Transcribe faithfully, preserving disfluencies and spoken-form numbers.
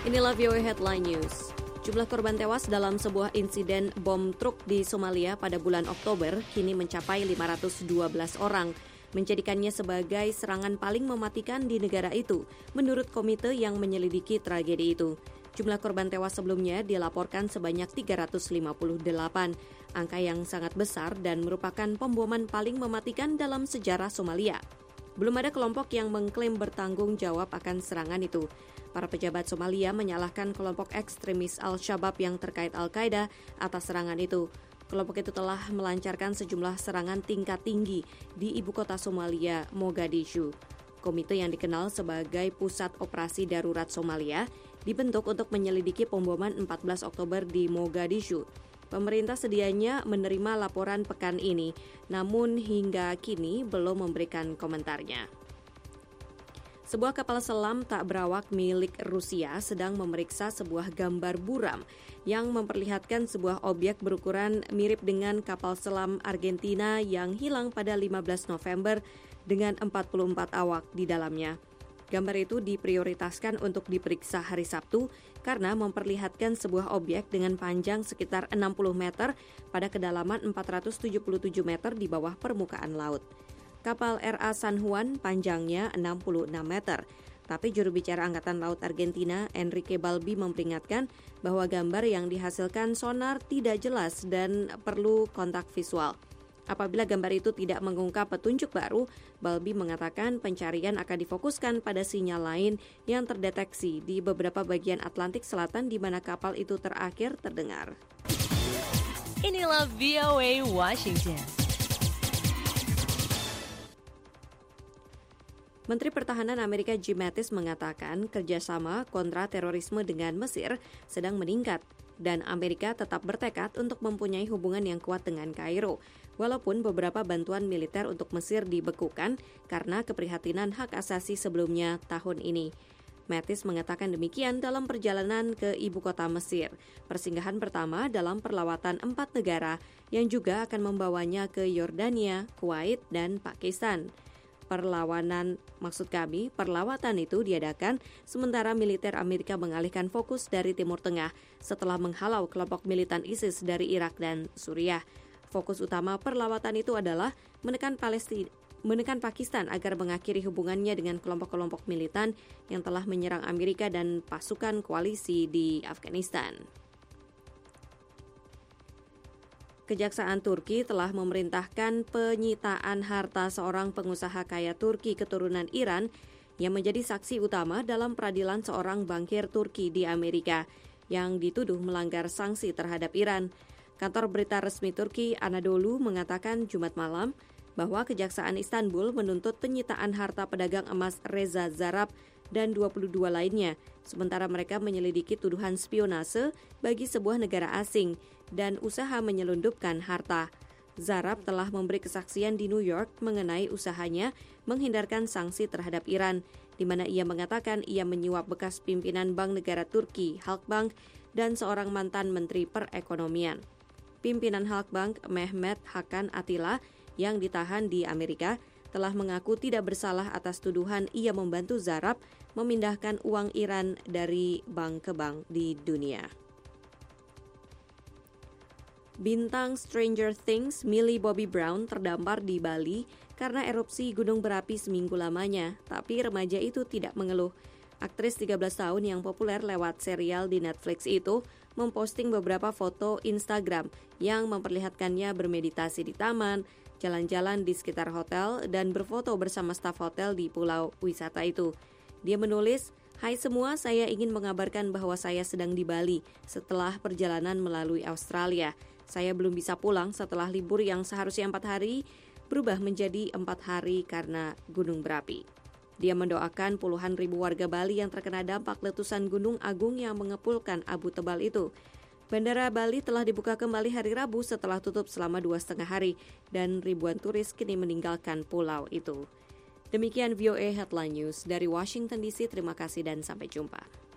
Inilah V O A Headline News. Jumlah korban tewas dalam sebuah insiden bom truk di Somalia pada bulan Oktober kini mencapai lima ratus dua belas orang, menjadikannya sebagai serangan paling mematikan di negara itu, menurut komite yang menyelidiki tragedi itu. Jumlah korban tewas sebelumnya dilaporkan sebanyak tiga ratus lima puluh delapan, angka yang sangat besar dan merupakan pemboman paling mematikan dalam sejarah Somalia. Belum ada kelompok yang mengklaim bertanggung jawab akan serangan itu. Para pejabat Somalia menyalahkan kelompok ekstremis Al-Shabaab yang terkait Al-Qaeda atas serangan itu. Kelompok itu telah melancarkan sejumlah serangan tingkat tinggi di ibu kota Somalia, Mogadishu. Komite yang dikenal sebagai Pusat Operasi Darurat Somalia dibentuk untuk menyelidiki pemboman empat belas Oktober di Mogadishu. Pemerintah sedianya menerima laporan pekan ini, namun hingga kini belum memberikan komentarnya. Sebuah kapal selam tak berawak milik Rusia sedang memeriksa sebuah gambar buram yang memperlihatkan sebuah objek berukuran mirip dengan kapal selam Argentina yang hilang pada lima belas November dengan empat puluh empat awak di dalamnya. Gambar itu diprioritaskan untuk diperiksa hari Sabtu karena memperlihatkan sebuah objek dengan panjang sekitar enam puluh meter pada kedalaman empat ratus tujuh puluh tujuh meter di bawah permukaan laut. Kapal R A San Juan panjangnya enam puluh enam meter, tapi juru bicara Angkatan Laut Argentina, Enrique Balbi, memperingatkan bahwa gambar yang dihasilkan sonar tidak jelas dan perlu kontak visual. Apabila gambar itu tidak mengungkap petunjuk baru, Balbi mengatakan pencarian akan difokuskan pada sinyal lain yang terdeteksi di beberapa bagian Atlantik Selatan di mana kapal itu terakhir terdengar. Inilah V O A Washington. Menteri Pertahanan Amerika Jim Mattis mengatakan kerjasama kontra terorisme dengan Mesir sedang meningkat dan Amerika tetap bertekad untuk mempunyai hubungan yang kuat dengan Kairo, walaupun beberapa bantuan militer untuk Mesir dibekukan karena keprihatinan hak asasi sebelumnya tahun ini. Mattis mengatakan demikian dalam perjalanan ke ibu kota Mesir, persinggahan pertama dalam perlawatan empat negara yang juga akan membawanya ke Yordania, Kuwait, dan Pakistan. Perlawanan, maksud kami, perlawatan itu diadakan sementara militer Amerika mengalihkan fokus dari Timur Tengah setelah menghalau kelompok militan ISIS dari Irak dan Suriah. Fokus utama perlawatan itu adalah menekan Palestina, menekan Pakistan agar mengakhiri hubungannya dengan kelompok-kelompok militan yang telah menyerang Amerika dan pasukan koalisi di Afghanistan. Kejaksaan Turki telah memerintahkan penyitaan harta seorang pengusaha kaya Turki keturunan Iran yang menjadi saksi utama dalam peradilan seorang bankir Turki di Amerika yang dituduh melanggar sanksi terhadap Iran. Kantor berita resmi Turki Anadolu mengatakan Jumat malam bahwa Kejaksaan Istanbul menuntut penyitaan harta pedagang emas Reza Zarrab dan dua puluh dua lainnya, sementara mereka menyelidiki tuduhan spionase bagi sebuah negara asing dan usaha menyelundupkan harta. Zarrab telah memberi kesaksian di New York mengenai usahanya menghindarkan sanksi terhadap Iran, di mana ia mengatakan ia menyuap bekas pimpinan Bank Negara Turki, Halkbank, dan seorang mantan Menteri Perekonomian. Pimpinan Halkbank, Mehmet Hakan Atilla, yang ditahan di Amerika, telah mengaku tidak bersalah atas tuduhan ia membantu Zarrab memindahkan uang Iran dari bank ke bank di dunia. Bintang Stranger Things Millie Bobby Brown terdampar di Bali karena erupsi gunung berapi seminggu lamanya, tapi remaja itu tidak mengeluh. Aktris tiga belas tahun yang populer lewat serial di Netflix itu memposting beberapa foto Instagram yang memperlihatkannya bermeditasi di taman, jalan-jalan di sekitar hotel, dan berfoto bersama staf hotel di pulau wisata itu. Dia menulis, "Hai semua, saya ingin mengabarkan bahwa saya sedang di Bali setelah perjalanan melalui Australia. Saya belum bisa pulang setelah libur yang seharusnya empat hari berubah menjadi empat hari karena gunung berapi." Dia mendoakan puluhan ribu warga Bali yang terkena dampak letusan Gunung Agung yang mengepulkan abu tebal itu. Bandara Bali telah dibuka kembali hari Rabu setelah tutup selama dua setengah hari dan ribuan turis kini meninggalkan pulau itu. Demikian V O A Headline News dari Washington D C. Terima kasih dan sampai jumpa.